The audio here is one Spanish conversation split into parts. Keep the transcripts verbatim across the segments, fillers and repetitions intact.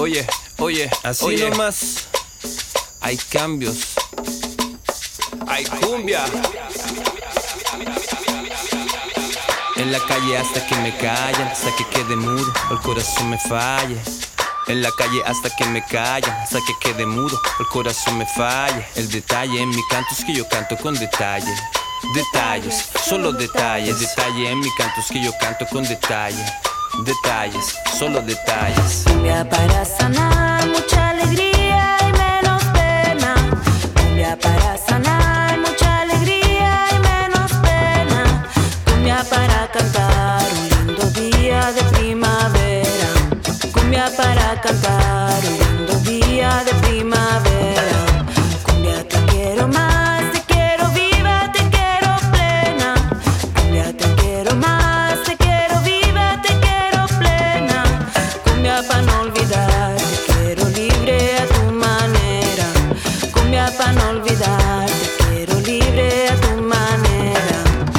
Oye, oye, así oye. nomás. Hay cambios, hay cumbia. En la calle hasta que me callen, hasta que quede mudo, o el corazón me falle. En la calle hasta que me callen, hasta que quede mudo, o el corazón me falle. El detalle en mi canto es que yo canto con detalle. Detalles, solo detalles. Detalle en mi canto es que yo canto con detalle. Detalles, solo detalles. Cumbia para sanar, mucha alegría y menos pena. Cumbia para sanar, mucha alegría y menos pena. Cumbia para cantar un lindo día de primavera. Cumbia para cantar un lindo día de primavera. Cumbia te quiero más, te quiero viva, te quiero plena. Cumbia te quiero más, te quiero viva, te quiero plena. Cumbia pa' no olvidar, te quiero libre a tu manera. Cumbia pa' no olvidar, te quiero libre a tu manera.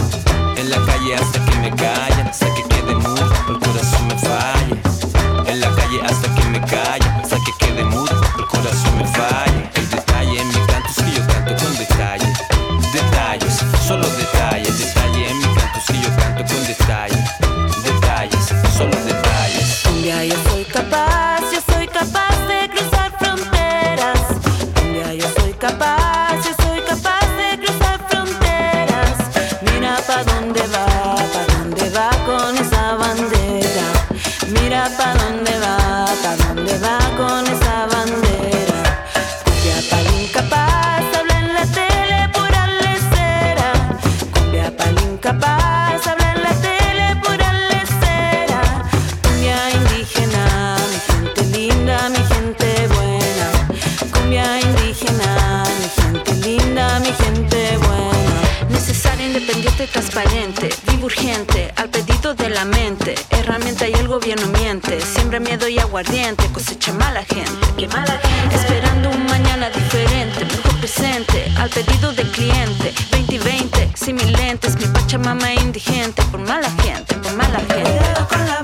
En la calle hasta que me callen, hasta que quede mudo, el corazón me falle. En la calle hasta que me callen, hasta que quede mudo, el corazón me falle. El detalle en mi canto es que yo canto con detalle. Detalles, solo detalles. Detalle en mi canto es que yo canto con detalle. Detalles, solo detalles. Cumbia yo soy capaz, yo soy capaz de cruzar fronteras. Cumbia yo soy capaz, yo soy capaz de cruzar fronteras. Mira pa' dónde va, pa' dónde va con esa bandera. Mira pa' dónde va, pa' dónde va con esa bandera. Cumbia pa'l incapaz, habla en la tele pura lecera. Cumbia pa'l incapaz, habla en la tele pura lecera. Cumbia indígena, mi gente linda, mi gente buena. Cumbia indígena, mi gente linda, mi gente buena. Necesaria, independiente, transparente, vivo urgente, al pedido de la mente. Herramienta y el gobierno miente, siembra miedo y aguardiente, cosecha mala gente. Qué mala gente. Esperando un mañana diferente, mejor presente, al pedido del cliente. veinte y veinte, sin mis lentes, mi pachamama indigente, por mala gente, por mala gente. Cuidado con la